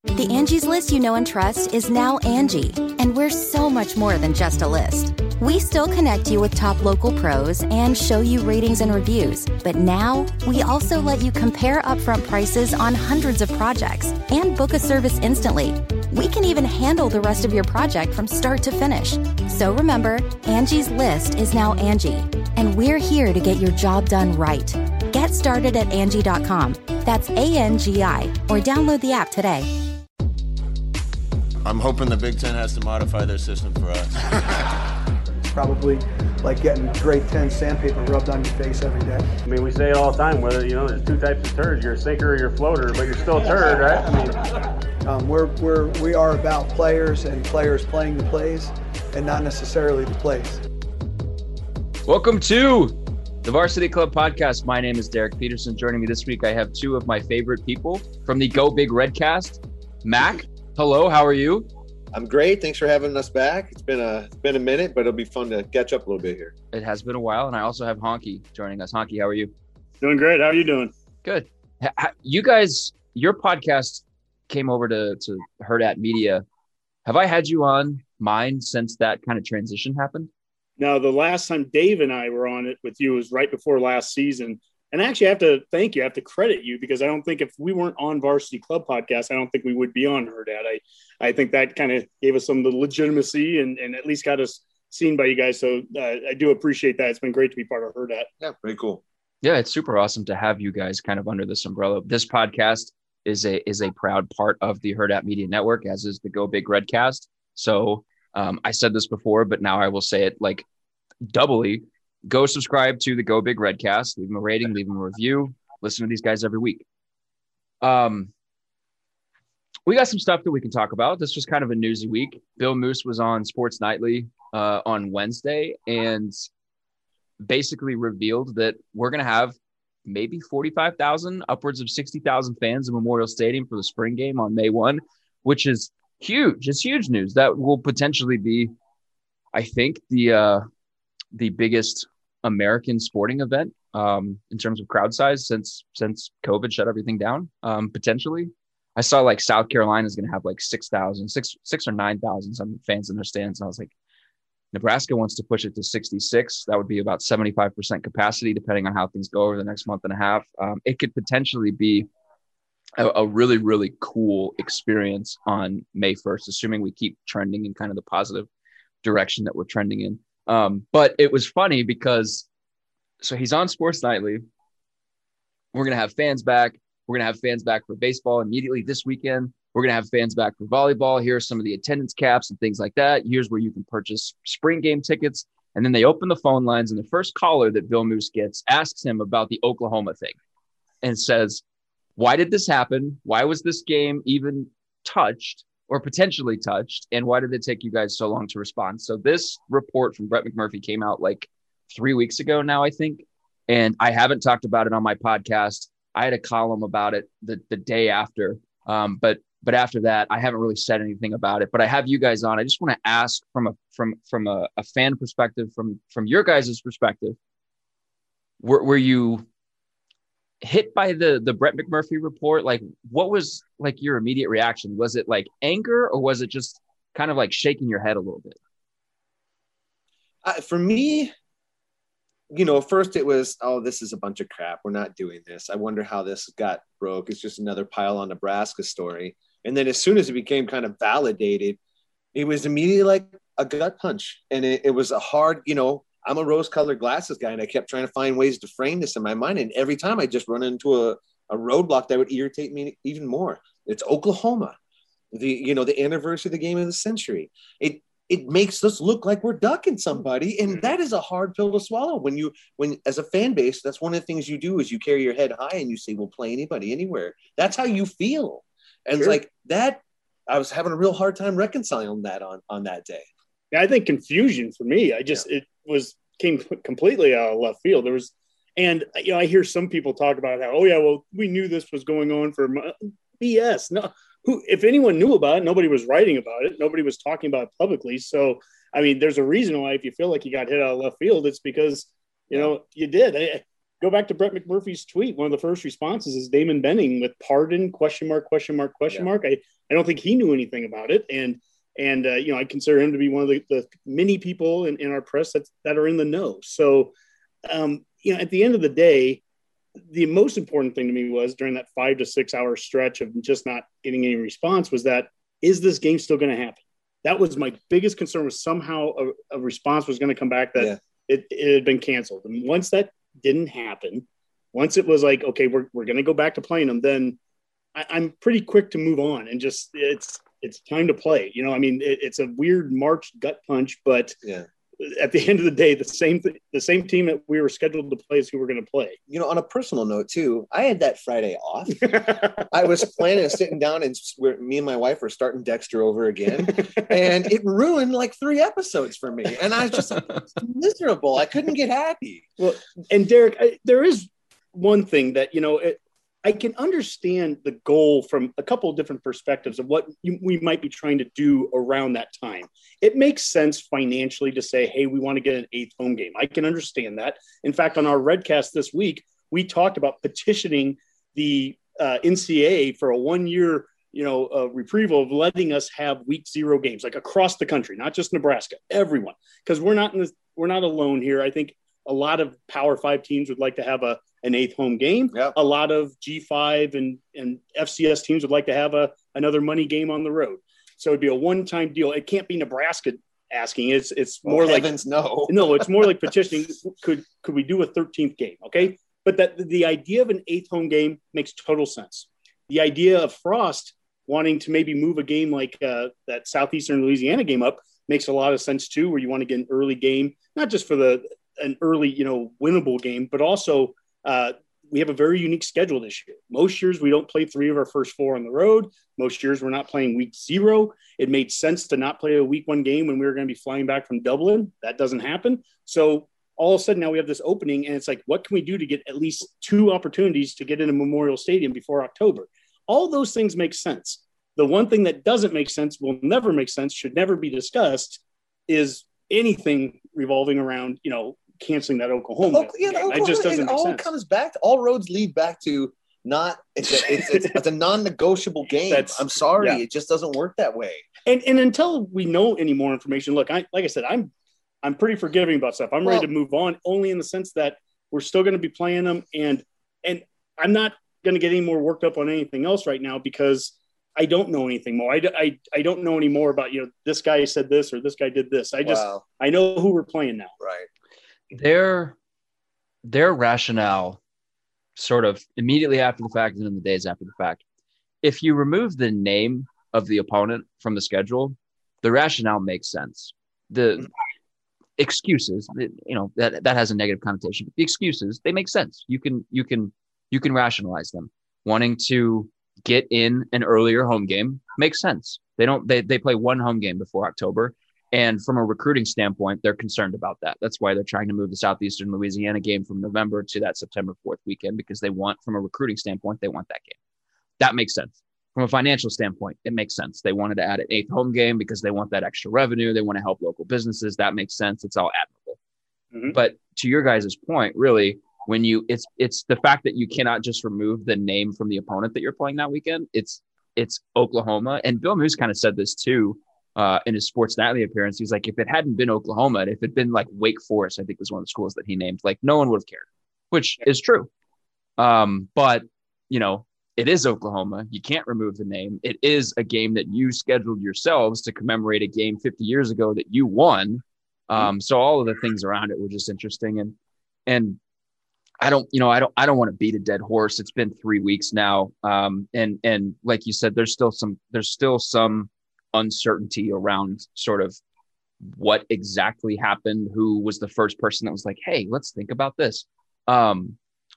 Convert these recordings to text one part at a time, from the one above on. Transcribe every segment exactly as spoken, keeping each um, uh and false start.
The Angie's List you know and trust is now Angie, and we're so much more than just a list. We still connect you with top local pros and show you ratings and reviews, but now we also let you compare upfront prices on hundreds of projects and book a service instantly. We can even handle the rest of your project from start to finish. So remember, Angie's List is now Angie, and we're here to get your job done right. Get started at Angie dot com. That's A N G I, or download the app today. I'm hoping the Big Ten has to modify their system for us. Probably like getting grade ten sandpaper rubbed on your face every day. I mean, we say it all the time, whether, you know, there's two types of turds. You're a sinker or you're a floater, but you're still a turd, right? I mean, um, we're, we're, we are about players and players playing the plays and not necessarily the plays. Welcome to the Varsity Club Podcast. My name is Derek Peterson. Joining me this week, I have two of my favorite people from the Go Big Redcast. Mac, hello, how are you? I'm great. Thanks for having us back. It's been a it's been a minute, but it'll be fun to catch up a little bit here. It has been a while, and I also have Honky joining us. Honky, how are you? Doing great. How are you doing? Good. You guys, your podcast came over to to Hurrdat Media. Have I had you on mine since that kind of transition happened? No, the last time Dave and I were on it with you was right before last season. And actually, I have to thank you. I have to credit you because I don't think if we weren't on Varsity Club Podcast, I don't think we would be on Hurrdat. I, I think that kind of gave us some of the legitimacy and, and at least got us seen by you guys. So uh, I do appreciate that. It's been great to be part of Hurrdat. Yeah, very cool. Yeah, it's super awesome to have you guys kind of under this umbrella. This podcast is a is a proud part of the Hurrdat Media Network, as is the Go Big Redcast. So um, I said this before, but now I will say it like doubly. Go subscribe to the Go Big Redcast. Leave them a rating, leave them a review. Listen to these guys every week. Um, we got some stuff that we can talk about. This was kind of a newsy week. Bill Moose was on Sports Nightly uh, on Wednesday and basically revealed that we're going to have maybe forty-five thousand, upwards of sixty thousand fans in Memorial Stadium for the spring game on May first, which is huge. It's huge news. That will potentially be, I think, the uh, the biggest American sporting event um, in terms of crowd size since since COVID shut everything down. Um, potentially, I saw like South Carolina is going to have like six thousand, six six or nine thousand some fans in their stands. And I was like, Nebraska wants to push it to sixty-six. That would be about seventy-five percent capacity, depending on how things go over the next month and a half. Um, it could potentially be a, a really really cool experience on May first, assuming we keep trending in kind of the positive direction that we're trending in. Um, but it was funny because, so he's on Sports Nightly. We're going to have fans back. We're going to have fans back for baseball immediately this weekend. We're going to have fans back for volleyball. Here are some of the attendance caps and things like that. Here's where you can purchase spring game tickets. And then they open the phone lines, and the first caller that Bill Moose gets asks him about the Oklahoma thing and says, why did this happen? Why was this game even touched? Or potentially touched, and why did it take you guys so long to respond? So this report from Brett McMurphy came out like three weeks ago now, I think, and I haven't talked about it on my podcast. I had a column about it the, the day after, um, but but after that, I haven't really said anything about it. But I have you guys on. I just want to ask from a from from a, a fan perspective, from from your guys' perspective, were were you hit by the the Brett McMurphy report? Like, what was like your immediate reaction? Was it like anger, or was it just kind of like shaking your head a little bit? Uh, for me, you know, first it was, oh, this is a bunch of crap. We're not doing this. I wonder how this got broke. It's just another pile on Nebraska story. And then as soon as it became kind of validated, it was immediately like a gut punch. And it, it was a hard, you know, I'm a rose-colored glasses guy, and I kept trying to find ways to frame this in my mind. And every time I just run into a, a roadblock that would irritate me even more. It's Oklahoma, the you know the anniversary of the game of the century. It it makes us look like we're ducking somebody, and that is a hard pill to swallow. When you when as a fan base, that's one of the things you do is you carry your head high and you say, "We'll play anybody, anywhere." That's how you feel, and sure. It's like that. I was having a real hard time reconciling that on on that day. Yeah, I think confusion for me. I just yeah. it was came completely out of left field. There was, and you know, I hear some people talk about how, oh yeah, well, we knew this was going on for B S. No, who, if anyone knew about it, nobody was writing about it. Nobody was talking about it publicly. So, I mean, there's a reason why if you feel like you got hit out of left field, it's because you know you did. I, go back to Brett McMurphy's tweet. One of the first responses is Damon Benning with pardon, question mark, question mark, question yeah. mark. I, I don't think he knew anything about it. And, and uh, you know, I consider him to be one of the, the many people in, in our press that, that are in the know. So, um, you know, at the end of the day, the most important thing to me was during that five to six hour stretch of just not getting any response was that, is this game still going to happen? That was my biggest concern, was somehow a, a response was going to come back that yeah. it, it had been canceled. And once that didn't happen, once it was like, okay, we're, we're going to go back to playing them, then I, I'm pretty quick to move on and just, it's, it's time to play. You know, I mean, it, it's a weird March gut punch, but yeah. at the end of the day, the same th- the same team that we were scheduled to play is who we're going to play. You know, on a personal note too, I had that Friday off. I was planning on sitting down and we're, me and my wife were starting Dexter over again, and it ruined like three episodes for me. And I was just like, miserable. I couldn't get happy. Well, and Derek, I, there is one thing that, you know, it, I can understand the goal from a couple of different perspectives of what you, we might be trying to do around that time. It makes sense financially to say, hey, we want to get an eighth home game. I can understand that. In fact, on our Redcast this week, we talked about petitioning the uh, N C A A for a one-year, you know, uh, retrieval of letting us have week zero games, like across the country, not just Nebraska, everyone, because we're not in this, we're not alone here. I think a lot of Power Five teams would like to have a an eighth home game. Yep. A lot of G five and, and F C S teams would like to have a another money game on the road. So it'd be a one-time deal. It can't be Nebraska asking. It's it's well, more heavens, like no, no. It's more like petitioning. Could could we do a thirteenth game? Okay, but that the idea of an eighth home game makes total sense. The idea of Frost wanting to maybe move a game like uh, that Southeastern Louisiana game up makes a lot of sense too, where you want to get an early game, not just for the an early, you know, winnable game, but also uh, we have a very unique schedule this year. Most years we don't play three of our first four on the road. Most years we're not playing week zero. It made sense to not play a week one game when we were going to be flying back from Dublin. That doesn't happen. So all of a sudden now we have this opening, and it's like, what can we do to get at least two opportunities to get into Memorial Stadium before October? All those things make sense. The one thing that doesn't make sense, will never make sense, should never be discussed, is anything revolving around, you know, canceling that Oklahoma. Oh, yeah, Oklahoma, it just doesn't it make all sense. Comes back. To, all roads lead back to not. It's a, it's, it's, it's a non-negotiable game. That's, I'm sorry, yeah. It just doesn't work that way. And and until we know any more information, look, I like I said, I'm I'm pretty forgiving about stuff. I'm well, ready to move on, only in the sense that we're still going to be playing them, and and I'm not going to get any more worked up on anything else right now because I don't know anything more. I, I, I don't know any more about, you know, this guy said this or this guy did this. I just wow. I know who we're playing now. Right. Their their rationale, sort of immediately after the fact and in the days after the fact, if you remove the name of the opponent from the schedule, the rationale makes sense. The excuses, you know, that that has a negative connotation. But the excuses, they make sense. You can you can you can rationalize them. Wanting to get in an earlier home game makes sense. They don't they they play one home game before October. And from a recruiting standpoint, they're concerned about that. That's why they're trying to move the Southeastern Louisiana game from November to that September fourth weekend, because they want, from a recruiting standpoint, they want that game. That makes sense. From a financial standpoint, it makes sense. They wanted to add an eighth home game because they want that extra revenue. They want to help local businesses. That makes sense. It's all admirable. Mm-hmm. But to your guys' point, really, when you it's it's the fact that you cannot just remove the name from the opponent that you're playing that weekend. It's it's Oklahoma. And Bill Moose kind of said this too. Uh, in his Sports Nightly appearance, he's like, if it hadn't been Oklahoma, if it had been like Wake Forest, I think was one of the schools that he named, like no one would have cared, which is true. Um, but, you know, it is Oklahoma. You can't remove the name. It is a game that you scheduled yourselves to commemorate a game fifty years ago that you won. Um, so all of the things around it were just interesting. And, and I don't, you know, I don't, I don't want to beat a dead horse. It's been three weeks now. Um, and, and like you said, there's still some, there's still some, uncertainty around sort of what exactly happened, who was the first person that was like, hey, let's think about this. Um,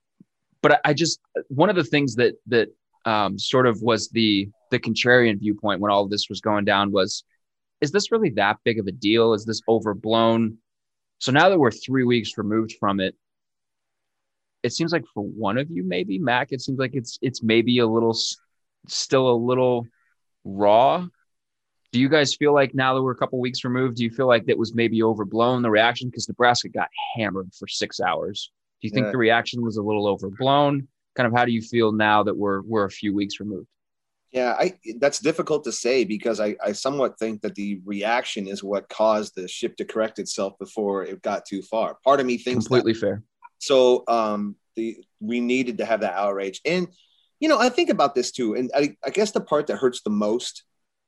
but I, I just, one of the things that, that um, sort of was the, the contrarian viewpoint when all of this was going down was, is this really that big of a deal? Is this overblown? So now that we're three weeks removed from it, it seems like for one of you, maybe Mac, it seems like it's, it's maybe a little, still a little raw. Do you guys feel like now that we're a couple weeks removed, do you feel like that was maybe overblown, the reaction? Because Nebraska got hammered for six hours. you think Yeah. the reaction was a little overblown? Kind of how do you feel now that we're we're a few weeks removed? Yeah, I that's difficult to say because I, I somewhat think that the reaction is what caused the ship to correct itself before it got too far. Part of me thinks Completely that. fair. So um, the we needed to have that outrage. And, you know, I think about this too. And I, I guess the part that hurts the most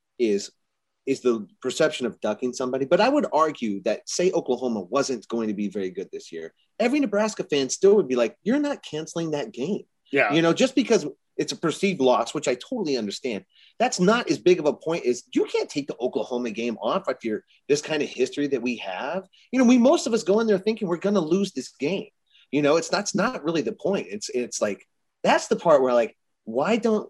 is is the perception of ducking somebody. But I would argue that, say, Oklahoma wasn't going to be very good this year, every Nebraska fan still would be like, you're not canceling that game. Yeah. You know, just because it's a perceived loss, which I totally understand. That's not as big of a point as you can't take the Oklahoma game off after this kind of history that we have. You know, we, most of us go in there thinking we're going to lose this game. You know, it's that's not really the point. It's, it's like, that's the part where like, why don't,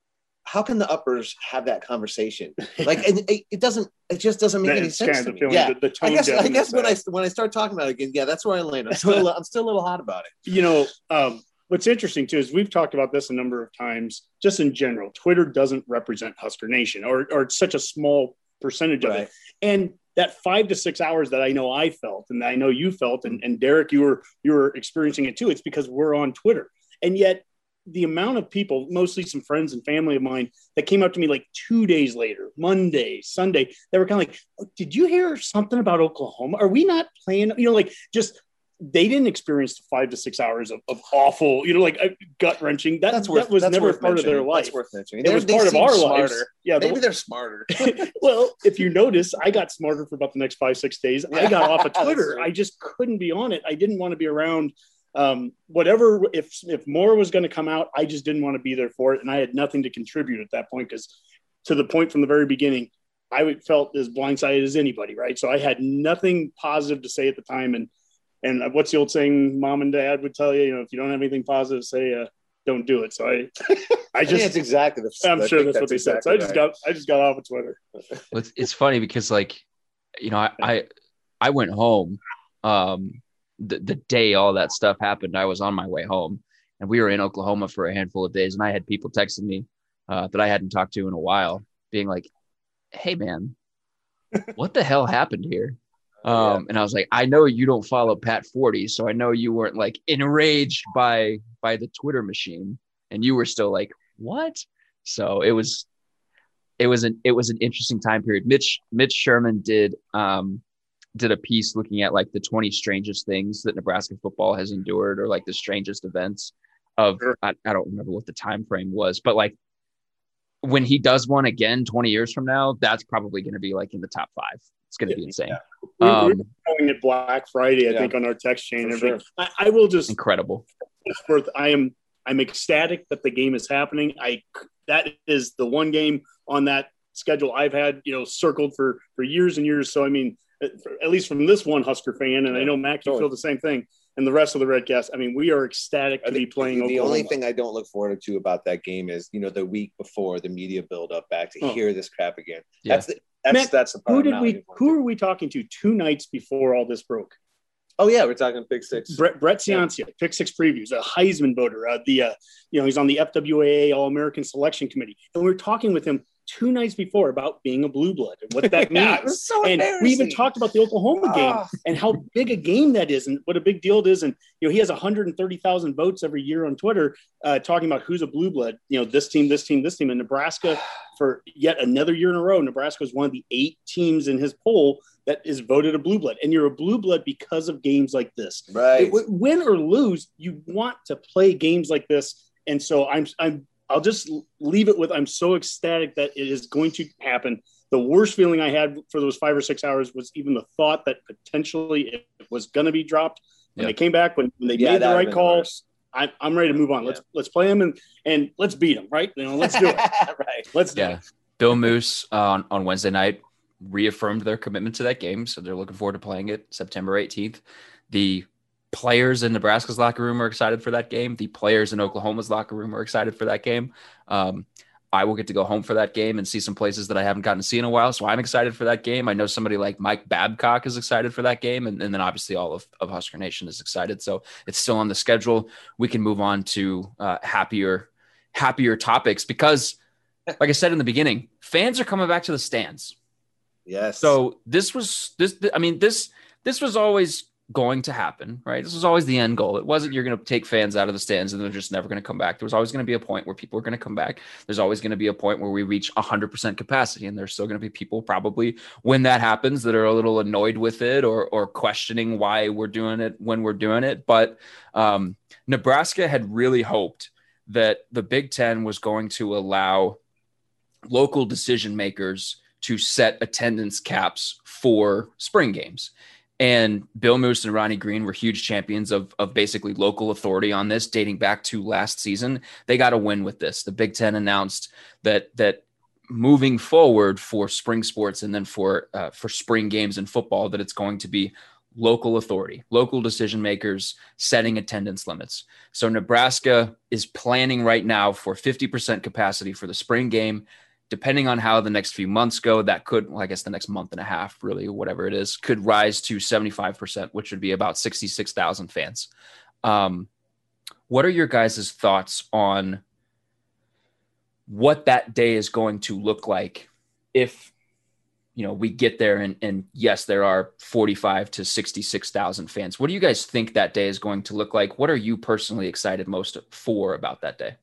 how can the uppers have that conversation? Like, and it, it doesn't, it just doesn't make any It's sense kind to of me. feeling Yeah. the, the tone I guess, I deafness guess when I, there. when I start talking about it again, yeah, that's where I land. I'm still, I'm still a little hot about it. You know, um, what's interesting too is we've talked about this a number of times. Just in general, Twitter doesn't represent Husker Nation, or or it's such a small percentage of Right. it. And that five to six hours that I know I felt, and I know you felt, and, and Derek, you were you were experiencing it too. It's because we're on Twitter, and yet the amount of people, mostly some friends and family of mine, that came up to me like two days later, Monday, Sunday, that were kind of like, oh, "Did you hear something about Oklahoma? Are we not playing?" You know, like just. They didn't experience the five to six hours of, of awful, you know, like uh, gut wrenching. That, That's worth, that was that's never worth part of their mentioning. life. That's worth mentioning. It They're- was they part of seem our smarter. lives. Yeah, Maybe the, they're smarter. well, if you notice, I got smarter for about the next five, six days. I Yeah, got off of that's Twitter. true. I just couldn't be on it. I didn't want to be around um, whatever. If if more was going to come out, I just didn't want to be there for it, and I had nothing to contribute at that point because, to the point from the very beginning, I felt as blindsided as anybody. Right, so I had nothing positive to say at the time, and. And what's the old saying mom and dad would tell you, you know, if you don't have anything positive to say, uh, don't do it. So I, I I just, think it's exactly the I'm I sure think that's what they said. So I just exactly got, I just got off of Twitter. It's, it's funny because like, you know, I, I, I went home um, the, the day all that stuff happened. I was on my way home and we were in Oklahoma for a handful of days. And I had people texting me uh, that I hadn't talked to in a while being like, "Hey man, what the hell happened here?" Um, yeah. And I was like, I know you don't follow Pat forty, so I know you weren't like enraged by by the Twitter machine, and you were still like, what? So it was, it was an it was an interesting time period. Mitch Mitch Sherman did um did a piece looking at like the twenty strangest things that Nebraska football has endured, or like the strangest events of Sure. I, I don't remember what the time frame was, but like when he does one again twenty years from now, that's probably going to be like in the top five. It's going to be insane. Yeah. We, Um, we were calling it Black Friday, I yeah, think, on our text chain. for And everything. sure. I, I will just incredible. worth. I am. I'm ecstatic that the game is happening. I that is the one game on that schedule I've had, you know, circled for for years and years. So I mean, at least from this one Husker fan, and Yeah, I know Mac, you totally. feel the same thing. And the rest of the Redcast, I mean, we are ecstatic to I be think playing. the Oklahoma. only thing I don't look forward to about that game is, you know, the week before the media build up back to Oh. hear this crap again. Yeah. That's the that's Matt, that's the part. who I'm did not we? looking forward Who to. are we talking to two nights before all this broke? Oh yeah, we're talking Big Six. Brett, Brett Ciancia, Pick Six Previews, a Heisman voter. Uh, the uh, you know he's on the F W A A All American Selection Committee, and we were talking with him two nights before about being a blue blood and what that Yeah, means. it was so and we even embarrassing. talked about the Oklahoma game Ah. and how big a game that is and what a big deal it is. And you know he has one hundred thirty thousand votes every year on Twitter uh, talking about who's a blue blood. You know this team, this team, this team. And Nebraska, for yet another year in a row, Nebraska is one of the eight teams in his poll that is voted a blue blood. And you're a blue blood because of games like this. Right. It- win or lose, you want to play games like this. And so I'm, I'm, I'll just leave it with, I'm so ecstatic that it is going to happen. The worst feeling I had for those five or six hours was even the thought that potentially it was going to be dropped. When Yeah. they came back, when, when they Yeah, made that the would've right been call, worse. I, I'm ready to move on. Yeah. Let's, let's play them and, and let's beat them. Right. You know, let's do it. Right. Let's do Yeah. it. Bill Moose uh, on, on Wednesday night reaffirmed their commitment to that game. So they're looking forward to playing it September eighteenth. The players in Nebraska's locker room are excited for that game. The players in Oklahoma's locker room are excited for that game. Um, I will get to go home for that game and see some places that I haven't gotten to see in a while. So I'm excited for that game. I know somebody like Mike Babcock is excited for that game. And, and then obviously all of, of Husker Nation is excited. So it's still on the schedule. We can move on to uh, happier, happier topics because like I said in the beginning, fans are coming back to the stands. Yes. So this was this. I mean this this was always going to happen, right? This was always the end goal. It wasn't you're going to take fans out of the stands and they're just never going to come back. There was always going to be a point where people are going to come back. There's always going to be a point where we reach one hundred percent capacity, and there's still going to be people probably when that happens that are a little annoyed with it or or questioning why we're doing it when we're doing it. But um, Nebraska had really hoped that the Big Ten was going to allow local decision makers to set attendance caps for spring games. And Bill Moose and Ronnie Green were huge champions of, of basically local authority on this, dating back to last season. They got a win with this. The Big Ten announced that that moving forward for spring sports and then for uh, for spring games in football, that it's going to be local authority, local decision makers setting attendance limits. So Nebraska is planning right now for fifty percent capacity for the spring game. Depending on how the next few months go, that could, well, I guess the next month and a half, really, whatever it is, could rise to seventy-five percent, which would be about sixty-six thousand fans. Um, what are your guys' thoughts on what that day is going to look like if, you know, we get there and, and yes, there are forty-five to sixty-six thousand fans. What do you guys think that day is going to look like? What are you personally excited most for about that day?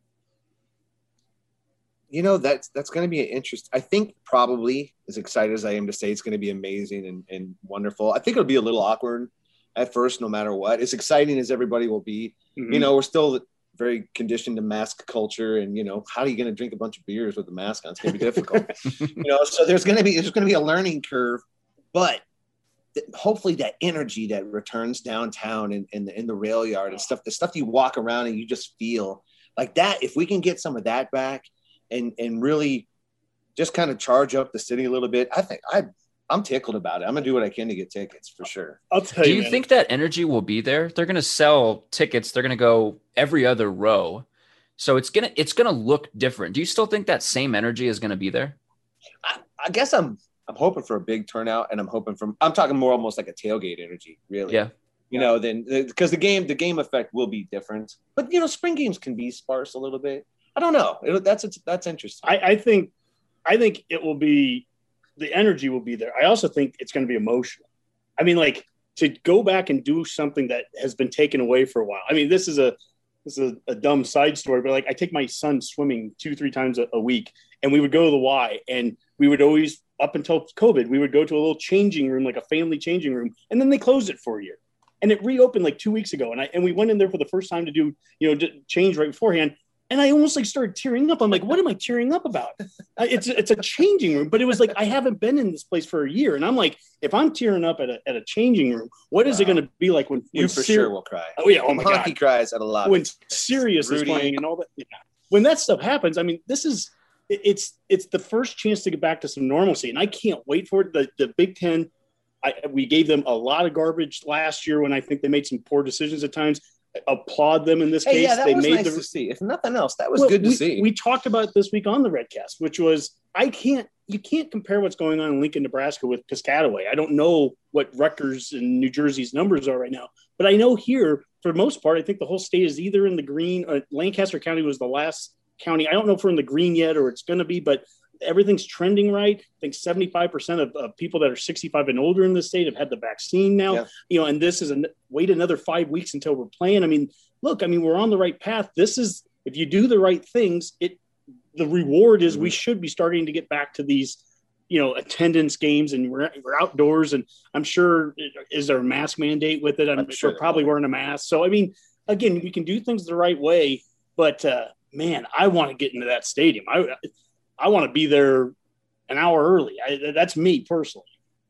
You know, that's that's going to be an interest. I think probably as excited as I am to say it's going to be amazing and, and wonderful. I think it'll be a little awkward at first, no matter what. As exciting as everybody will be, mm-hmm. you know, we're still very conditioned to mask culture, and you know, how are you going to drink a bunch of beers with a mask on? It's going to be difficult, you know. So there's going to be there's going to be a learning curve, but th- hopefully that energy that returns downtown and in, in the in the rail yard and stuff, the stuff you walk around and you just feel like that. If we can get some of that back. And and really just kind of charge up the city a little bit. I think I I'm tickled about it. I'm gonna do what I can to get tickets for sure. I'll tell do you. you man. think that energy will be there? They're gonna sell tickets. They're gonna go every other row, so it's gonna it's gonna look different. Do you still think that same energy is gonna be there? I, I guess I'm I'm hoping for a big turnout, and I'm hoping for I'm talking more almost like a tailgate energy, really. Yeah. You know, then because the game the game effect will be different, but you know, spring games can be sparse a little bit. I don't know. It, that's that's interesting. I, I think, I think it will be, the energy will be there. I also think it's going to be emotional. I mean, like to go back and do something that has been taken away for a while. I mean, this is a this is a, a dumb side story, but like I take my son swimming two three times a, a week, and we would go to the Y, and we would always up until COVID, we would go to a little changing room, like a family changing room, and then they closed it for a year, and it reopened like two weeks ago, and I and we went in there for the first time to do you know change right beforehand. And I almost like started tearing up. I'm like, what am I tearing up about? It's it's a changing room, but it was like I haven't been in this place for a year, and I'm like, if I'm tearing up at a at a changing room, what is wow. it going to be like when you when for Sir- sure will cry? Oh yeah, oh my Hockey god, cries at a lot. When Sirius is playing and all that, yeah. When that stuff happens, I mean, this is it's it's the first chance to get back to some normalcy, and I can't wait for it. The the Big Ten, I, we gave them a lot of garbage last year when I think they made some poor decisions at times. Applaud them in this hey, case. Yeah, that they was made nice the, to see. If nothing else, that was well, good to we, see. We talked about it this week on the Redcast, which was I can't you can't compare what's going on in Lincoln, Nebraska with Piscataway. I don't know what Rutgers and New Jersey's numbers are right now, but I know here for the most part, I think the whole state is either in the green. Uh, Lancaster County was the last county. I don't know if we're in the green yet or it's going to be, but everything's trending right. I think seventy-five percent of, of people that are sixty-five and older in the state have had the vaccine now, yeah. you know, and this is a wait another five weeks until we're playing. I mean, look, I mean, we're on the right path. This is, if you do the right things, it, the reward is mm-hmm. we should be starting to get back to these, you know, attendance games, and we're, we're outdoors. And I'm sure, is there a mask mandate with it? I'm, I'm sure, sure probably wearing a mask. So, I mean, again, we can do things the right way, but uh, man, I want to get into that stadium. I, I want to be there an hour early. I, that's me personally.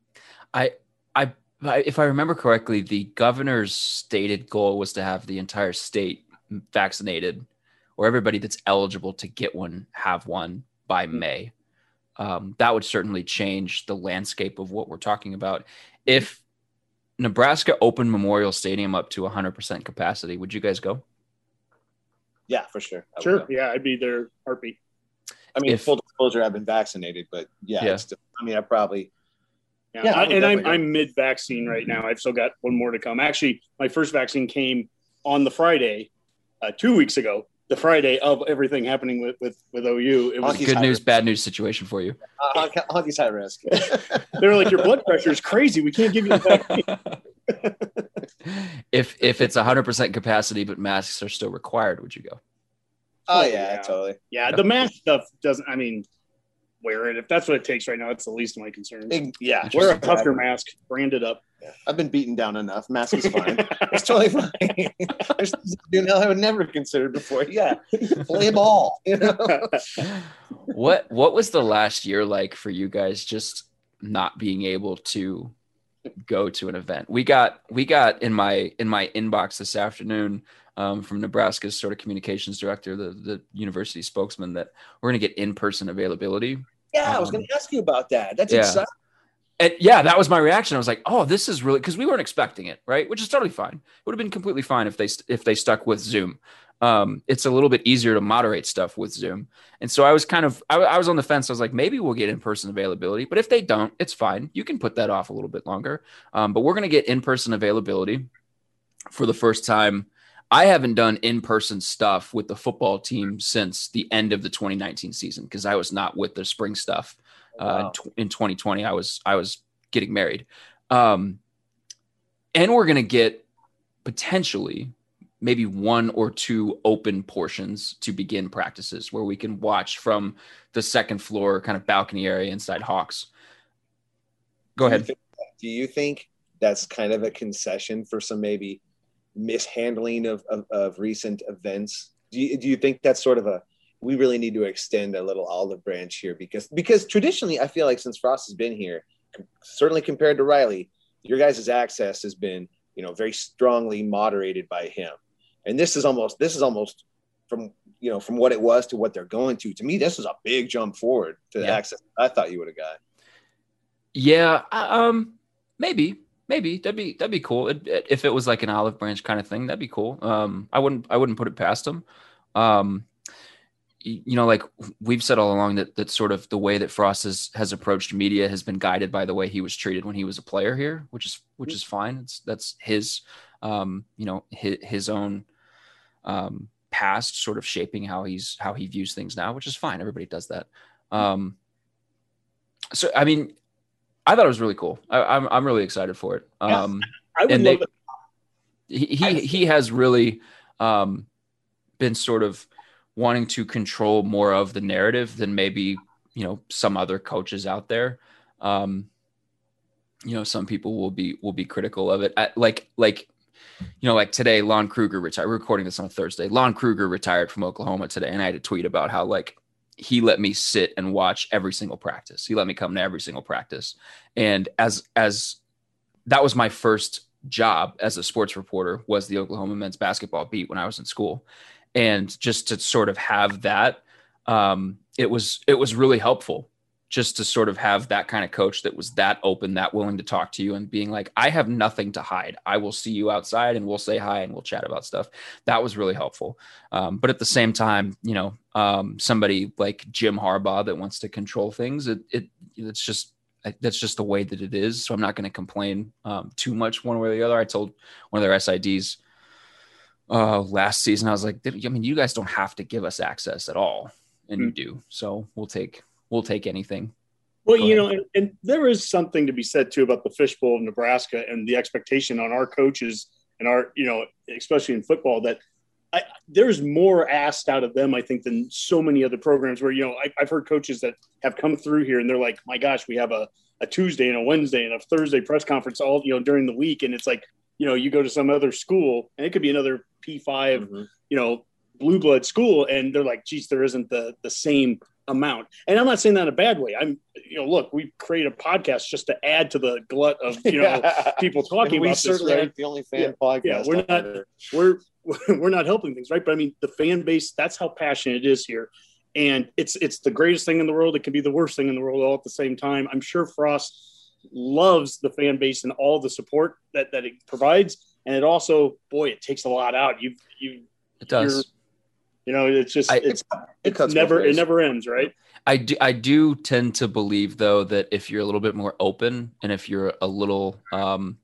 I, I, if I remember correctly, the governor's stated goal was to have the entire state vaccinated, or everybody that's eligible to get one have one by May. Um, that would certainly change the landscape of what we're talking about. If Nebraska opened Memorial Stadium up to one hundred percent capacity, would you guys go? Yeah, for sure. I sure. Yeah, I'd be there heartbeat. I mean, if, full disclosure, I've been vaccinated, but yeah, yeah. It's still, I mean, I probably, yeah, yeah I, and I'm go. I'm mid-vaccine right now. I've still got one more to come. Actually, my first vaccine came on the Friday, uh, two weeks ago, the Friday of everything happening with with, with O U. It was a good news, risk. Bad news situation for you. Uh, Hockey's high risk. They were like, your blood pressure is crazy. We can't give you the vaccine. if if it's one hundred percent capacity but masks are still required, would you go? Oh, Oh, yeah, yeah. totally. Yeah, the mask stuff doesn't. I mean, wear it if that's what it takes right now. It's the least of my concerns. Ig- Yeah. Wear a exactly. Husker mask, branded up. Yeah. I've been beaten down enough. Mask is fine. It's totally fine. There's you know I would never considered before. Yeah, play ball. You know. What what was the last year like for you guys? Just not being able to go to an event. We got we got in my in my inbox this afternoon um, from Nebraska's sort of communications director, the the university spokesman, that we're going to get in person availability. Yeah, I Um, was going to ask you about that. That's yeah. exciting. And yeah, that was my reaction. I was like, "Oh, this is really," because we weren't expecting it, right? Which is totally fine. It would have been completely fine if they if they stuck with Zoom. Um, it's a little bit easier to moderate stuff with Zoom, and so I was kind of I, I was on the fence. I was like, maybe we'll get in person availability, but if they don't, it's fine. You can put that off a little bit longer. Um, but we're going to get in person availability for the first time. I haven't done in person stuff with the football team since the end of the twenty nineteen season because I was not with the spring stuff. Uh, Wow. in twenty twenty, I was I was getting married, um, and we're gonna get potentially maybe one or two open portions to begin practices where we can watch from the second floor, kind of balcony area inside Hawks. Go Do you ahead. think- Do you think that's kind of a concession for some maybe mishandling of of, of recent events? Do you, do you think that's sort of a we really need to extend a little olive branch here because because traditionally I feel like since Frost has been here, certainly compared to Riley, your guys' access has been, you know, very strongly moderated by him. And this is almost this is almost from you know from what it was to what they're going to. To me, this is a big jump forward to the Yeah. access I thought you would have got. Yeah, um, maybe, maybe that'd be that'd be cool. It, it- if it was like an olive branch kind of thing, that'd be cool. Um, I wouldn't I wouldn't put it past them. Um, y- you know, like we've said all along that that sort of the way that Frost has has approached media has been guided by the way he was treated when he was a player here, which is which is fine. It's that's his, um, you know, his, his own um, past sort of shaping how he's how he views things now, which is fine. Everybody does that. Um, so I mean. I thought it was really cool. I, I'm I'm really excited for it. Um, I would and love they, it. he he he has really um, been sort of wanting to control more of the narrative than maybe you know some other coaches out there. Um, you know, some people will be will be critical of it. I, like like you know, like today, Lon Kruger retired. We're recording this on a Thursday. Lon Kruger retired from Oklahoma today, and I had a tweet about how like. He let me sit and watch every single practice. He let me come to every single practice. And as, as that was my first job as a sports reporter was the Oklahoma men's basketball beat when I was in school. And just to sort of have that, um, it was, it was really helpful just to sort of have that kind of coach that was that open, that willing to talk to you and being like, I have nothing to hide. I will see you outside and we'll say hi and we'll chat about stuff. That was really helpful. Um, but at the same time, you know, um, somebody like Jim Harbaugh that wants to control things, it, it it's just, that's just the way that it is. So I'm not going to complain um, too much one way or the other. I told one of their S I Ds uh, last season, I was like, I mean, you guys don't have to give us access at all. And you do. So we'll take, we'll take anything. Well, Go you ahead. know, and, and there is something to be said too about the fishbowl of Nebraska and the expectation on our coaches and our, you know, especially in football, that I, there's more asked out of them, I think, than so many other programs where, you know, I, I've heard coaches that have come through here and they're like, my gosh, we have a, a Tuesday and a Wednesday and a Thursday press conference all, you know, during the week. And it's like, you know, you go to some other school and it could be another P five, Mm-hmm. you know, blue blood school. And they're like, geez, there isn't the, the same amount. And I'm not saying that in a bad way. I'm, you know, look, we create a podcast just to add to the glut of, you know, people talking And we about this, certainly right? aren't the only fan Yeah. podcast. Yeah, we're out not- there. We're, we're not helping things, right? But I mean, the fan base, that's how passionate it is here. And it's, it's the greatest thing in the world. It can be the worst thing in the world all at the same time. I'm sure Frost loves the fan base and all the support that, that it provides. And it also, boy, it takes a lot out. You, you, It does. you know, it's just, I- it's, It it's cuts both never, it ways. never ends, right? I do, I do tend to believe though, that if you're a little bit more open and if you're a little, um,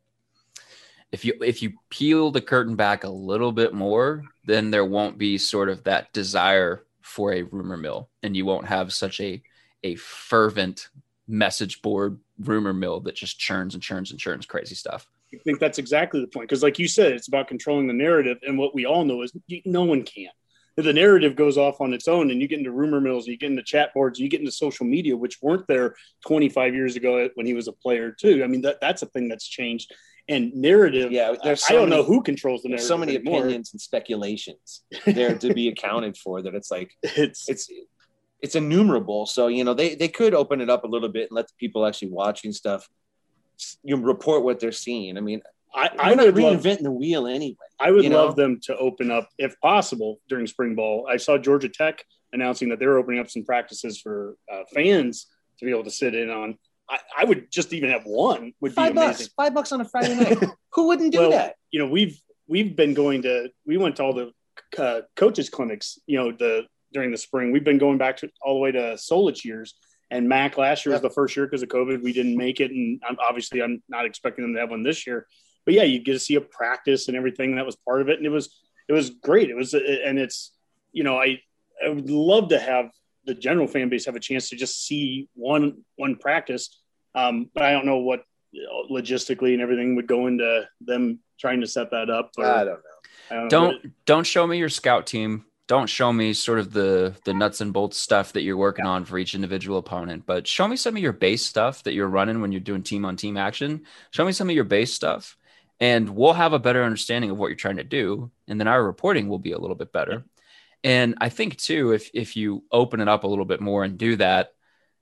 if you, if you peel the curtain back a little bit more, then there won't be sort of that desire for a rumor mill and you won't have such a, a fervent message board rumor mill that just churns and churns and churns crazy stuff. I think that's exactly the point. Because like you said, it's about controlling the narrative. And what we all know is no one can. The narrative goes off on its own, and you get into rumor mills, you get into chat boards, you get into social media, which weren't there twenty-five years ago when he was a player too. I mean, that that's a thing that's changed. And narrative, yeah, there's so I don't many, know who controls the narrative. So many anymore. opinions and speculations there to be accounted for that it's like it's it's it's innumerable. So you know they they could open it up a little bit and let the people actually watching stuff you know, report what they're seeing. I mean, I, I would reinventing love, the wheel anyway. I would you love know? them to open up, if possible, during spring ball. I saw Georgia Tech announcing that they're opening up some practices for uh, fans to be able to sit in on. I, I would just even have one would five be amazing. Bucks, five bucks on a Friday night. Who wouldn't do well, that? You know, we've we've been going to we went to all the uh, coaches clinics. You know, the during the spring we've been going back to all the way to Solich years. And Mac last year was the first year because of COVID. We didn't make it, and I'm, obviously I'm not expecting them to have one this year. But yeah, you get to see a practice and everything that was part of it, and it was it was great. It was, and it's you know I I would love to have the general fan base have a chance to just see one one practice, um, but I don't know what you know, logistically and everything would go into them trying to set that up. Or, I don't know. I don't Don't know. don't show me your scout team. Don't show me sort of the the nuts and bolts stuff that you're working on for each individual opponent, but show me some of your base stuff that you're running when you're doing team on team action. Show me some of your base stuff, and we'll have a better understanding of what you're trying to do. And then our reporting will be a little bit better. And I think too, if, if you open it up a little bit more and do that,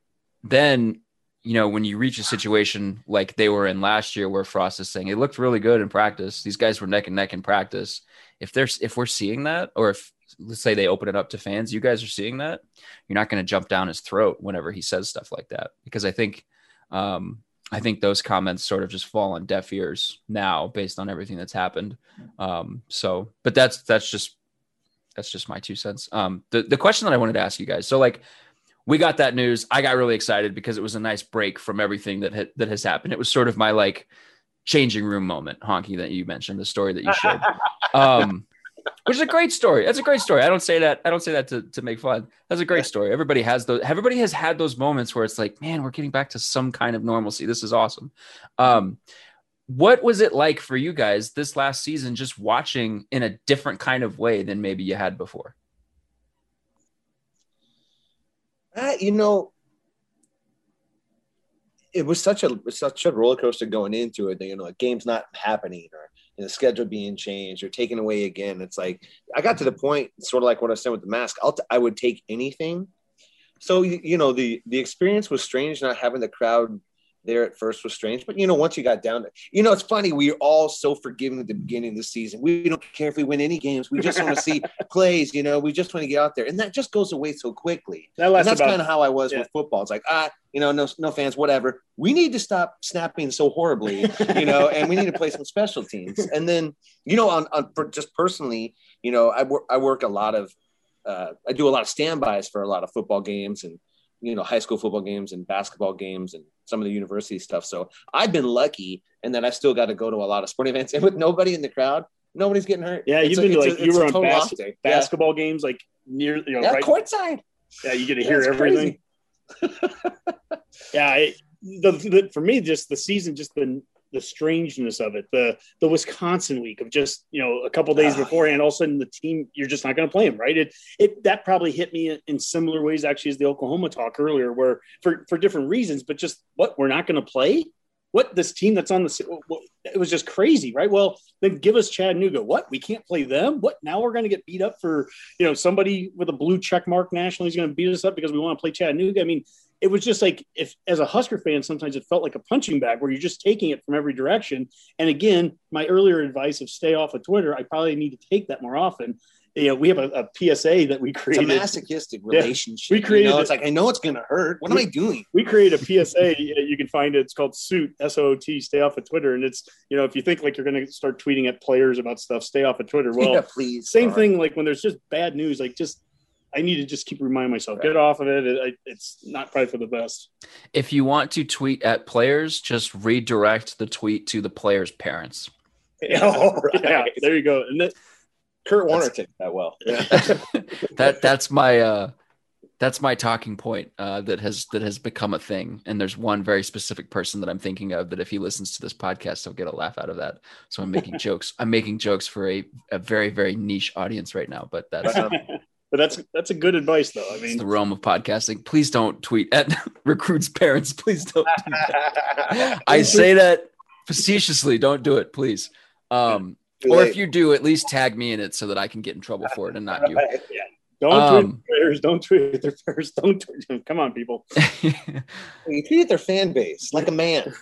then, you know, when you reach a situation like they were in last year, where Frost is saying it looked really good in practice, these guys were neck and neck in practice. If there's, if we're seeing that, or if, let's say they open it up to fans, you guys are seeing that, you're not going to jump down his throat whenever he says stuff like that. Because I think, um, I think those comments sort of just fall on deaf ears now based on everything that's happened. Um, so, but that's, that's just, that's just my two cents. Um, the, the question that I wanted to ask you guys. So like, we got that news. I got really excited because it was a nice break from everything that ha- that has happened. It was sort of my like changing room moment, Honky, that you mentioned, the story that you shared. Um, Which is a great story. That's a great story. I don't say that. I don't say that to, to make fun. That's a great story. Everybody has those. Everybody has had those moments where it's like, man, we're getting back to some kind of normalcy. This is awesome. Um, what was it like for you guys this last season, just watching in a different kind of way than maybe you had before? Uh, you know, it was such a such a roller coaster going into it. That, you know, a game's not happening, or the schedule being changed or taken away again. It's like, I got to the point, sort of like what I said with the mask, I'll t- I would take anything. So, you, you know, the, the experience was strange. Not having the crowd there at first was strange, but you know, once you got down to, you know, it's funny. We are all so forgiving at the beginning of the season. We don't care if we win any games. We just want to see plays, you know, we just want to get out there, and that just goes away so quickly. That and that's kind of how I was yeah. with football. It's like, ah, you know, no, no fans, whatever. We need to stop snapping so horribly, you know, and we need to play some special teams. And then, you know, on, on for just personally, you know, I work, I work a lot of, uh, I do a lot of standbys for a lot of football games and, you know, high school football games and basketball games and some of the university stuff. So I've been lucky in that I still got to go to a lot of sporting events, and with nobody in the crowd, nobody's getting hurt. Yeah. It's You've been a, like, a, you were on bas- yeah. basketball games, like near, you know, yeah, right courtside. Yeah. You get to hear everything. yeah. I, the, the, for me, just the season, just the, the strangeness of it, the, the Wisconsin week of just, you know, a couple days oh, beforehand, yeah. all of a sudden the team, you're just not going to play them. Right. It, it, that probably hit me in, in similar ways, actually, as the Oklahoma talk earlier, where for, for different reasons, but just what, we're not going to play. What, this team that's on the – it was just crazy, right? Well, then give us Chattanooga. What? We can't play them? What? Now we're going to get beat up for, you know, somebody with a blue check mark nationally is going to beat us up because we want to play Chattanooga. I mean, it was just like, if as a Husker fan, sometimes it felt like a punching bag where you're just taking it from every direction. And again, my earlier advice of stay off of Twitter, I probably need to take that more often. You know, we have a, a P S A that we created. It's a masochistic relationship. Yeah, we created. You know, it's like, I know it's going to hurt. What we, am I doing? We created a P S A. You can find it. It's called Suit, S O O T, stay off of Twitter. And it's, you know, if you think like you're going to start tweeting at players about stuff, stay off of Twitter. Well, yeah, please. Same thing. Like when there's just bad news, like just, I need to just keep reminding myself, right. Get off of it. it. It's not probably for the best. If you want to tweet at players, just redirect the tweet to the players' parents. Oh, right. Yeah, there you go. And that, Kurt Warner takes that well. Yeah. that that's my uh That's my talking point uh, that has that has become a thing. And there's one very specific person that I'm thinking of that if he listens to this podcast, he'll get a laugh out of that. So I'm making jokes. I'm making jokes for a, a very, very niche audience right now. But that's um, but that's that's a good advice, though. I mean, it's the realm of podcasting. Please don't tweet at recruits' parents. Please don't. Do that. I say that facetiously. Don't do it, please. Um, or if you do, at least tag me in it so that I can get in trouble for it and not you. Yeah. Don't um, tweet their players. Don't tweet their players. Don't tweet them. Come on, people. You tweet their fan base like a man.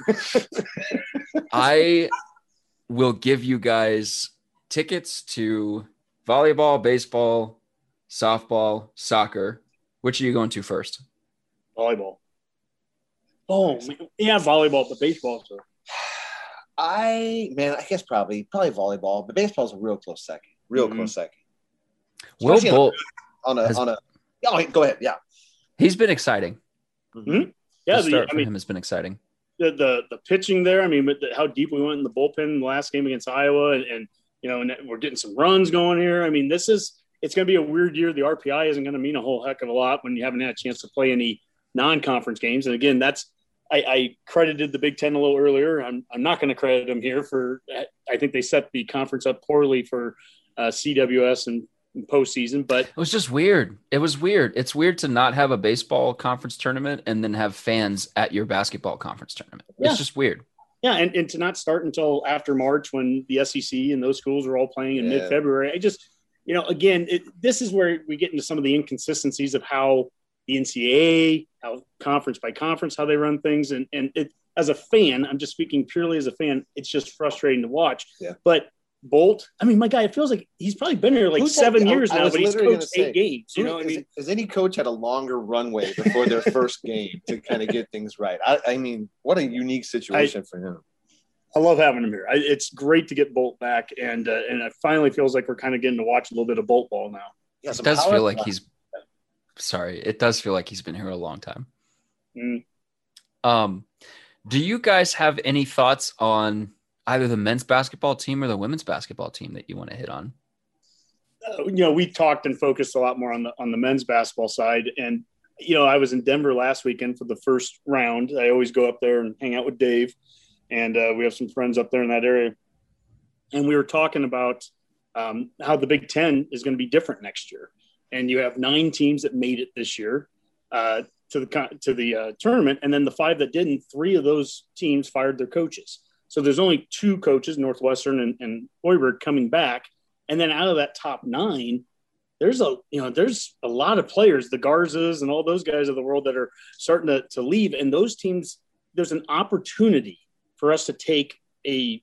I will give you guys tickets to volleyball, baseball, softball, soccer. Which are you going to first? Volleyball. Oh, man. Yeah, volleyball, but baseball. So. I, man, I guess probably, probably volleyball, but baseball's a real close second. Real mm-hmm. close second. Will Bolt. On a, has, on a, oh, go ahead. Yeah. He's been exciting. Mm-hmm. Yeah. The start the, for I mean, him has been exciting. The, the, the pitching there, I mean, the, how deep we went in the bullpen in the last game against Iowa and, and, you know, and we're getting some runs going here. I mean, this is, it's going to be a weird year. The R P I isn't going to mean a whole heck of a lot when you haven't had a chance to play any non-conference games. And again, that's, I, I credited the Big Ten a little earlier. I'm, I'm not going to credit them here for, I think they set the conference up poorly for uh, C W S and, postseason, but it was just weird. It was weird. It's weird to not have a baseball conference tournament and then have fans at your basketball conference tournament. Yeah. It's just weird. Yeah, and, and to not start until after March when the S E C and those schools are all playing in yeah. mid-February. I just, you know, again, it, this is where we get into some of the inconsistencies of how the N C double A, how conference by conference, how they run things. And, and it, as a fan, I'm just speaking purely as a fan, it's just frustrating to watch. Yeah. But Bolt, I mean, my guy, it feels like he's probably been here like Who's seven that? years I, now, I but he's coached say, eight games. You know, is, I mean, has any coach had a longer runway before their first game to kind of get things right? I, I mean, what a unique situation I, for him. I love having him here. I, it's great to get Bolt back, and uh, and it finally feels like we're kind of getting to watch a little bit of Bolt ball now. Yeah, it does feel like he's. Sorry, it does feel like he's been here a long time. Mm. Um, do you guys have any thoughts on either the men's basketball team or the women's basketball team that you want to hit on? Uh, you know, we talked and focused a lot more on the on the men's basketball side. And, you know, I was in Denver last weekend for the first round. I always go up there and hang out with Dave. And uh, we have some friends up there in that area. And we were talking about um, how the Big Ten is going to be different next year. And you have nine teams that made it this year uh, to the, to the uh, tournament. And then the five that didn't, three of those teams fired their coaches. So there's only two coaches, Northwestern and, and Hoiberg, coming back. And then out of that top nine, there's a, you know, there's a lot of players, the Garzas and all those guys of the world that are starting to, to leave. And those teams, there's an opportunity for us to take a,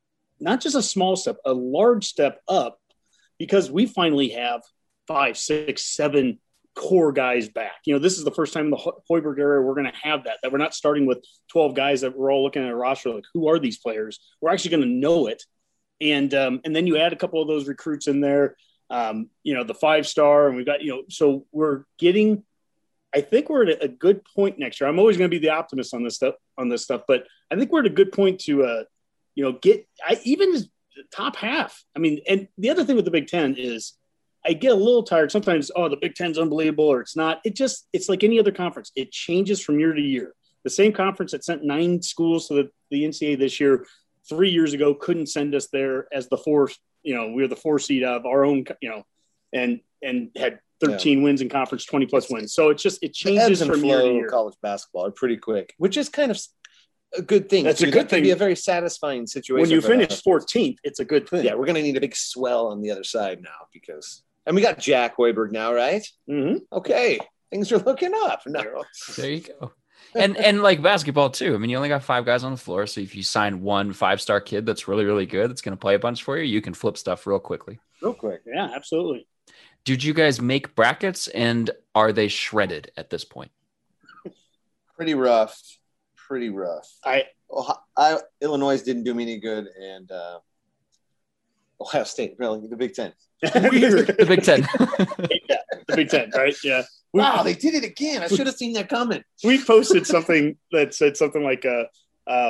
not just a small step, a large step up, because we finally have five, six, seven core guys back. You know, this is the first time in the Hoiberg era we're going to have that, that we're not starting with twelve guys that we're all looking at a roster like, who are these players? We're actually going to know it. And um, and then you add a couple of those recruits in there, um, you know, the five-star, and we've got, you know, so we're getting, I think we're at a good point next year. I'm always going to be the optimist on this stuff, on this stuff, but I think we're at a good point to, uh, you know, get I, even the top half. I mean, and the other thing with the Big Ten is, I get a little tired sometimes. Oh, the Big Ten's unbelievable, or it's not. It just, it's like any other conference. It changes from year to year. The same conference that sent nine schools to the, the N C double A this year, three years ago, couldn't send us there as the four, you know, we were the four seed of our own, you know, and, and had thirteen yeah. wins in conference, twenty plus wins. So it's just, it changes from year to year. College basketball are pretty quick, which is kind of a good thing. That's too. a good that thing. Be a very satisfying situation. When you finish fourteenth, it's a good thing. Yeah. We're going to need a big swell on the other side now because, and we got Jack Hoiberg now, right? Mm-hmm. Okay. Things are looking up. No. There you go. And and like basketball too. I mean, you only got five guys on the floor. So if you sign one five-star kid that's really, really good, that's going to play a bunch for you, you can flip stuff real quickly. Real quick. Yeah, absolutely. Did you guys make brackets, and are they shredded at this point? Pretty rough. Pretty rough. I, I Illinois didn't do me any good, and uh, Ohio State, really, the Big Ten. Weird. The Big Ten. Yeah, the Big Ten, right? Yeah. We, wow, they did it again. I should have seen that coming. We posted something that said something like, uh, um,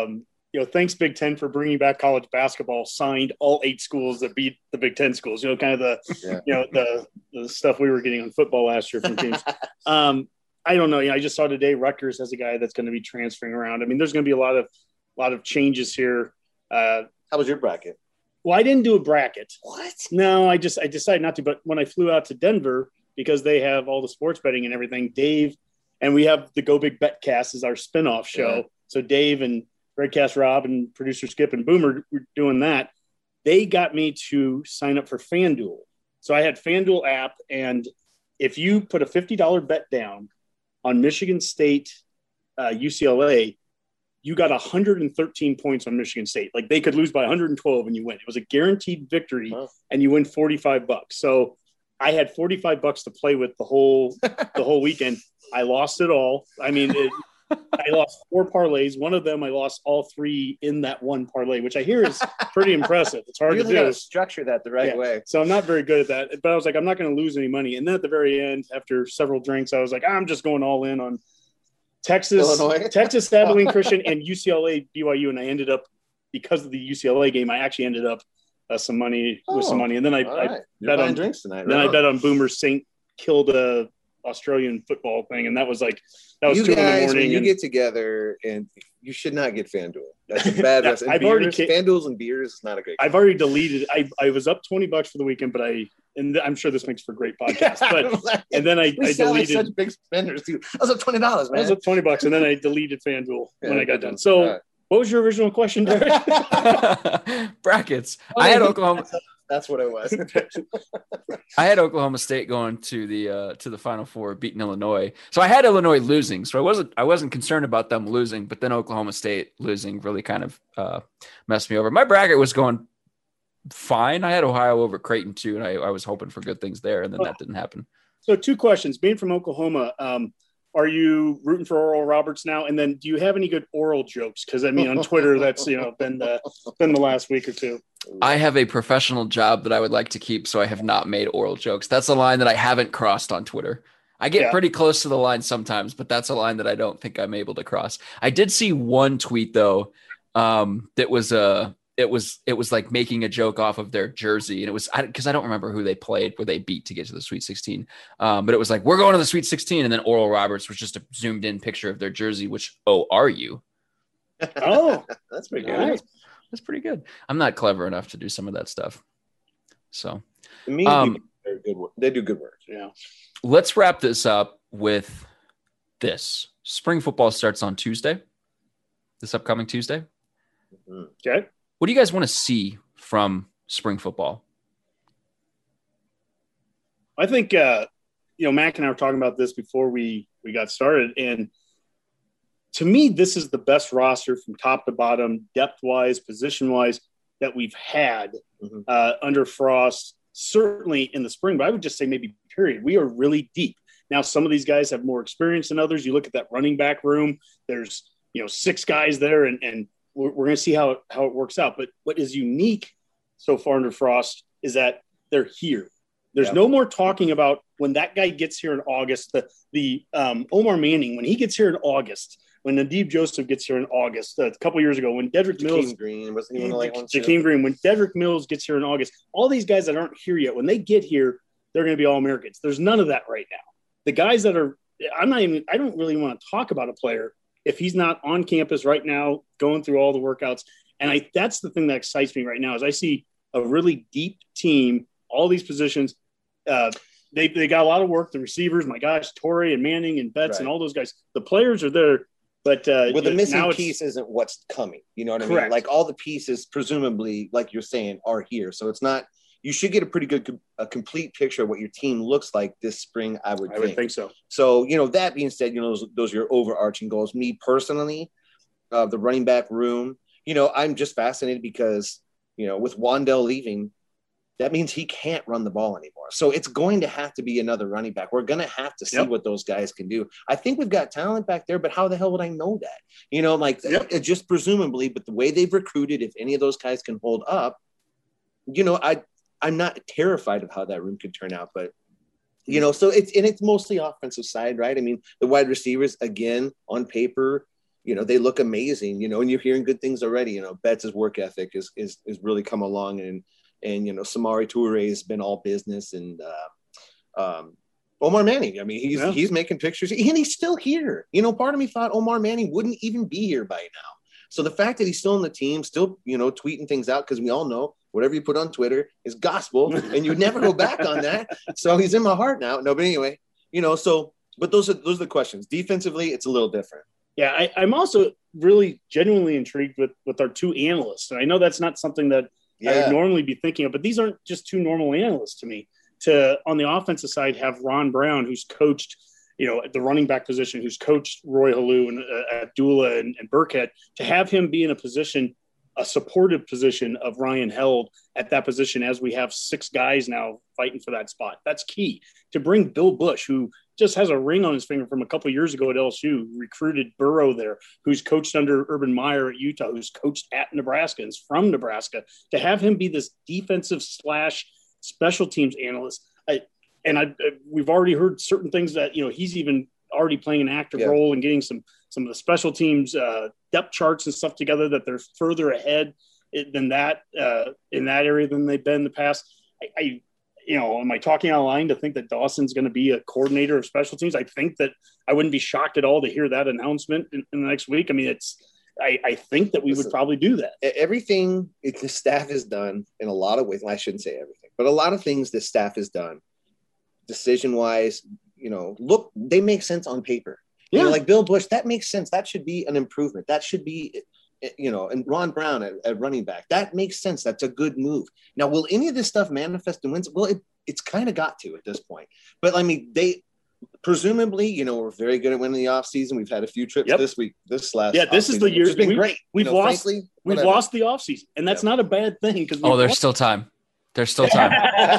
you know, thanks Big Ten for bringing back college basketball. Signed all eight schools that beat the Big Ten schools. You know, kind of the, yeah. you know, the the stuff we were getting on football last year from teams. um, I don't know. You know, I just saw today Rutgers has a guy that's going to be transferring around. I mean, there's going to be a lot of a lot of changes here. Uh, How was your bracket? Well, I didn't do a bracket. What? No, I just I decided not to. But when I flew out to Denver, because they have all the sports betting and everything, Dave, and we have the Go Big Betcast as our spinoff show. Yeah. So Dave and Redcast Rob and producer Skip and Boomer were doing that. They got me to sign up for FanDuel. So I had FanDuel app, and if you put a fifty dollars bet down on Michigan State, uh, U C L A, you got one hundred thirteen points on Michigan State. Like they could lose by one hundred twelve and you win. It was a guaranteed victory, wow. and you win forty-five bucks. So I had forty-five bucks to play with the whole the whole weekend. I lost it all. I mean, it, I lost four parlays. One of them, I lost all three in that one parlay, which I hear is pretty impressive. It's hard you to really do. Gotta structure that the right yeah. way. So I'm not very good at that. But I was like, I'm not going to lose any money. And then at the very end, after several drinks, I was like, I'm just going all in on Texas, Illinois. Texas, Abilene Christian, and U C L A, B Y U. And I ended up, because of the U C L A game, I actually ended up uh, some money oh, with some money. And then I, right. I bet on drinks tonight. Then right I bet on Boomer Saint killed a Australian football thing, and that was like that was you two guys, in the morning. When you and, get together, and you should not get FanDuel. That's a bad yeah, recipe. I've beers, already FanDuels and beers is not a great. I've already deleted. I I was up twenty bucks for the weekend, but I and I'm sure this makes for a great podcast. But like, and then I, I deleted. Like such big spenders, dude. I was up twenty dollars, man. I was up twenty bucks, and then I deleted FanDuel yeah, when I got done. So, right. What was your original question, Derek? Brackets. Oh, I had Oklahoma. That's what it was. I had Oklahoma State going to the uh, to the Final Four, beating Illinois. So I had Illinois losing. So I wasn't I wasn't concerned about them losing, but then Oklahoma State losing really kind of uh, messed me over. My bracket was going fine. I had Ohio over Creighton too, and I, I was hoping for good things there, and then that didn't happen. So two questions. Being from Oklahoma, um, are you rooting for Oral Roberts now? And then, do you have any good oral jokes? Because I mean, on Twitter, that's you know been the been the last week or two. I have a professional job that I would like to keep, so I have not made oral jokes. That's a line that I haven't crossed on Twitter. I get yeah. pretty close to the line sometimes, but that's a line that I don't think I'm able to cross. I did see one tweet though, um, that was a it was it was like making a joke off of their jersey, and it was because I, I don't remember who they played, where they beat to get to the Sweet sixteen. Um, but it was like, we're going to the Sweet sixteen, and then Oral Roberts was just a zoomed in picture of their jersey. Which oh, are you? Oh, that's pretty nice. good. That's pretty good. I'm not clever enough to do some of that stuff. So, me, um, good work. They do good work. Yeah. Let's wrap this up with this. Spring football starts on Tuesday. This upcoming Tuesday. Mm-hmm. Okay. What do you guys want to see from spring football? I think, uh, you know, Mac and I were talking about this before we, we got started. And to me, this is the best roster from top to bottom, depth-wise, position-wise, that we've had mm-hmm. uh, under Frost, certainly in the spring. But I would just say maybe period. We are really deep. Now, some of these guys have more experience than others. You look at that running back room, there's, you know, six guys there, and, and we're, we're going to see how it, how it works out. But what is unique so far under Frost is that they're here. There's yeah. no more talking about when that guy gets here in August, the, the um, Omar Manning, when he gets here in August, when Nadib Joseph gets here in August, uh, a couple years ago, when Dedrick Mills, Jakeem Green, wasn't even like one Jakeem Green, when Dedrick Mills gets here in August, all these guys that aren't here yet, when they get here, they're going to be all Americans. There's none of that right now. The guys that are, I'm not even, I don't really want to talk about a player if he's not on campus right now, going through all the workouts. And I, that's the thing that excites me right now is I see a really deep team, all these positions. Uh, they, they got a lot of work. The receivers, my gosh, Torrey and Manning and Betts right. and all those guys, the players are there. But uh, well, the missing piece isn't what's coming. You know what correct. I mean? Like all the pieces, presumably, like you're saying, are here. So it's not. You should get a pretty good, a complete picture of what your team looks like this spring. I would. I think. would think so. So you know, that being said, you know, those, those are your overarching goals. Me personally, uh, the running back room. You know, I'm just fascinated because you know, with Wandell leaving, that means he can't run the ball anymore. So it's going to have to be another running back. We're going to have to see yep. what those guys can do. I think we've got talent back there, but how the hell would I know that? You know, like yep. just presumably, but the way they've recruited, if any of those guys can hold up, you know, I, I'm not terrified of how that room could turn out, but you know, so it's, and it's mostly offensive side, right? I mean, the wide receivers, again, on paper, you know, they look amazing, you know, and you're hearing good things already. You know, Betts' work ethic is, is, is really come along, and, and, you know, Samori Toure has been all business, and uh, um, Omar Manning. I mean, he's, yeah. he's making pictures, and he's still here. You know, part of me thought Omar Manning wouldn't even be here by now. So the fact that he's still in the team, still, you know, tweeting things out, because we all know whatever you put on Twitter is gospel, and you never go back on that. So he's in my heart now. No, but anyway, you know, so, but those are, those are the questions. Defensively, it's a little different. Yeah, I, I'm also really genuinely intrigued with, with our two analysts. And I know that's not something that yeah. I would normally be thinking of, but these aren't just two normal analysts to me. To, on the offensive side, have Ron Brown, who's coached, you know, at the running back position, who's coached Roy Halou and uh, Abdullah and, and Burkhead, to have him be in a position, a supportive position of Ryan Held at that position, as we have six guys now fighting for that spot. That's key. To bring Bill Bush, who just has a ring on his finger from a couple of years ago at L S U, recruited Burrow there, who's coached under Urban Meyer at Utah, who's coached at Nebraska, is from Nebraska, to have him be this defensive slash special teams analyst. I, And I, we've already heard certain things that, you know, he's even already playing an active yeah. role and getting some some of the special teams uh, depth charts and stuff together, that they're further ahead than that uh, in that area than they've been in the past. I, I you know, am I talking out of line to think that Dawson's going to be a coordinator of special teams? I think that I wouldn't be shocked at all to hear that announcement in, in the next week. I mean, it's I, I think that we Listen, would probably do that. Everything the staff has done in a lot of ways. Well, I shouldn't say everything, but a lot of things the staff has done decision wise, you know, look, they make sense on paper. Yeah. You know, like Bill Bush, that makes sense. That should be an improvement. That should be, you know, and Ron Brown at, at running back, that makes sense. That's a good move. Now, will any of this stuff manifest in wins? Well, it, it's kind of got to at this point. But I mean, they presumably, you know, we're very good at winning the off season. We've had a few trips yep. this week, this last. Yeah, this is the year. It's been we, great. We've you know, lost. Frankly, we've lost the off season, and that's yep. not a bad thing. Because oh, there's still time. There's still time.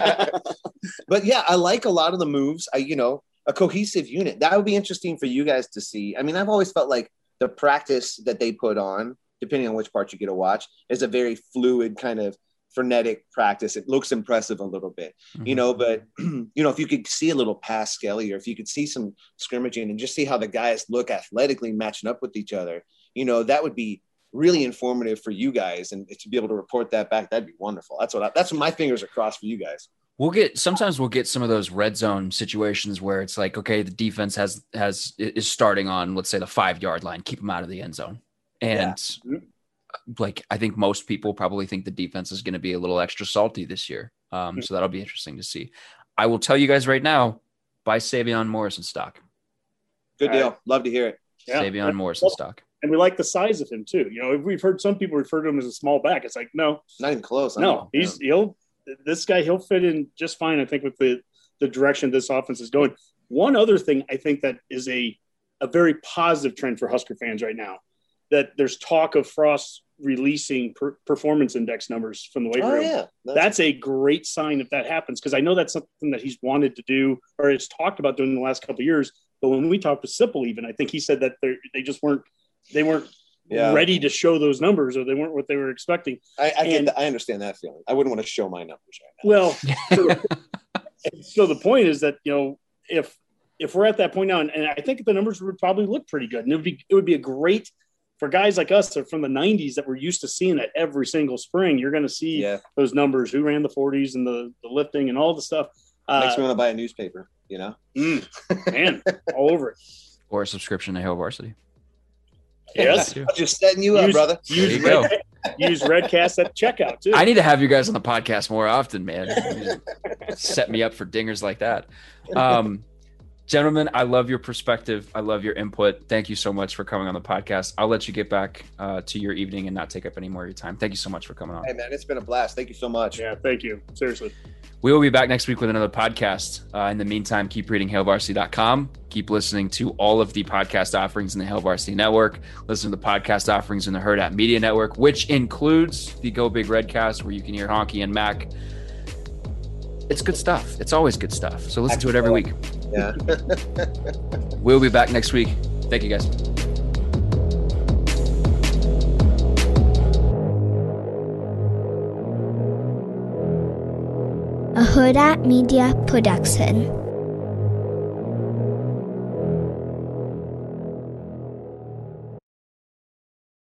But yeah, I like a lot of the moves. I, you know, a cohesive unit. That would be interesting for you guys to see. I mean, I've always felt like the practice that they put on, depending on which part you get to watch, is a very fluid kind of frenetic practice. It looks impressive a little bit, mm-hmm. you know, but you know, if you could see a little pass Skelly, or if you could see some scrimmaging and just see how the guys look athletically matching up with each other, you know, that would be really informative for you guys. And to be able to report that back, that'd be wonderful. That's what I, that's what my fingers are crossed for you guys. We'll get, sometimes we'll get some of those red zone situations where it's like, okay, the defense has, has, is starting on, let's say, the five yard line, keep them out of the end zone. And yeah. like, I think most people probably think the defense is going to be a little extra salty this year. Um, mm-hmm. So that'll be interesting to see. I will tell you guys right now, buy Savion Morrison stock. Good deal. Right. Love to hear it. Yeah. Savion Morrison well, stock. And we like the size of him too. You know, we've heard some people refer to him as a small back. It's like, no, not even close. No, he's, yeah. he'll, this guy, he'll fit in just fine, I think, with the, the direction this offense is going. One other thing I think that is a, a very positive trend for Husker fans right now, that there's talk of Frost releasing per, performance index numbers from the weight oh, room. Yeah. That's, that's a great sign if that happens, because I know that's something that he's wanted to do or has talked about doing in the last couple of years. But when we talked to Sipple, even, I think he said that they just weren't they weren't yeah. ready to show those numbers, or they weren't what they were expecting. I, I get that. I understand that feeling. I wouldn't want to show my numbers right now. Well, so, the, so the point is that, you know, if if we're at that point now, and, and I think the numbers would probably look pretty good, and it would be it would be a great for guys like us that are from the nineties that we're used to seeing it every single spring. You're going to see yeah. those numbers, who ran the forties and the, the lifting and all the stuff. Uh, Makes me want to buy a newspaper, you know? Mm, man, all over it. Or a subscription to Hail Varsity. Yes. I'm just setting you use, up, brother. Use, you Red, use Redcast at checkout, too. I need to have you guys on the podcast more often, man. Set me up for dingers like that. Um, gentlemen, I love your perspective. I love your input. Thank you so much for coming on the podcast. I'll let you get back uh, to your evening and not take up any more of your time. Thank you so much for coming on. Hey, man, it's been a blast. Thank you so much. Yeah, thank you. Seriously. We will be back next week with another podcast. Uh, in the meantime, keep reading hail varsity dot com. Keep listening to all of the podcast offerings in the Hail Varsity Network. Listen to the podcast offerings in the Herd App Media Network, which includes the Go Big Redcast, where you can hear Honky and Mac. It's good stuff. It's always good stuff. So listen to it every week. Yeah. We'll be back next week. Thank you, guys. A Herd App Media Production.